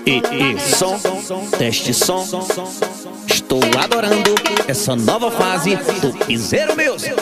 Som, teste som. Estou adorando essa nova fase do Piseiro Music.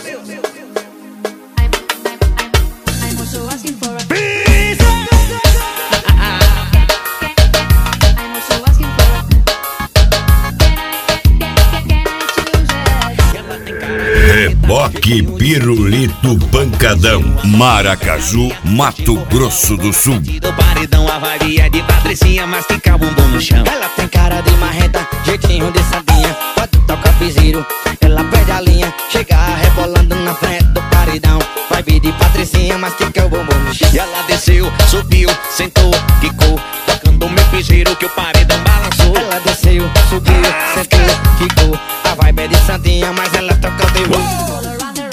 Reboque Pirulito Pancadão, Maracaju, Mato Grosso do Sul. Do paredão, a vibe é de Patricinha, mas fica bumbum no chão. Ela tem cara de marreta, jeitinho de sardinha. Quando toca piseiro, ela perde a linha. Chega rebolando na frente do paredão. Vibe de Patricinha, mas fica o bumbum no chão. E ela desceu, subiu, sentou, quicou, tocando meu piseiro que o paredão balançou. Ela desceu, subiu, sentou, quicou. A vibe é de sardinha, mas ela toca o terror.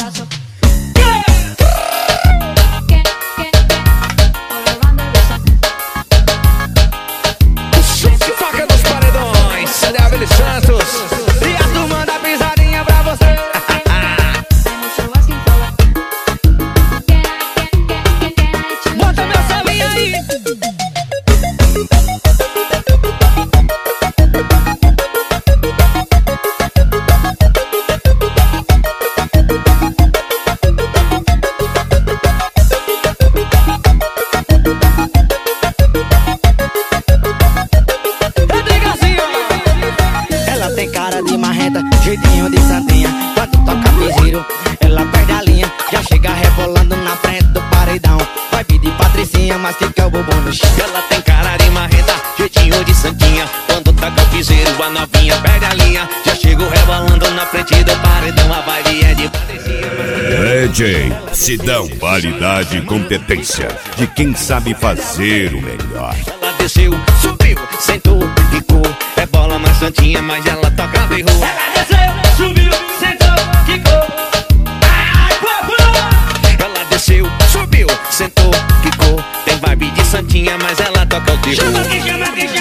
Santos e a turma da pisadinha pra você. Bota meu salinho aí. Tem cara de marreta, jeitinho de sardinha. Quando toca piseiro, ela perde a linha. Já chega rebolando na frente do paredão. Vai pedir Patricinha, mas fica o bumbum no chão. Ela tem cara de marreta, jeitinho de santinha. Quando toca o piseiro, a novinha perde a linha. Já chego rebolando na frente do paredão. A vibe é de Patricinha. DJ Sidão, qualidade e competência de quem sabe fazer o melhor. Ela desceu, subiu, sentou, quicou. É bola mais santinha, mas ela toca bem rua. Ela desceu, subiu, sentou, quicou. Ela desceu, subiu, sentou, quicou. Tem vibe de santinha, mas ela toca o terror. Chama que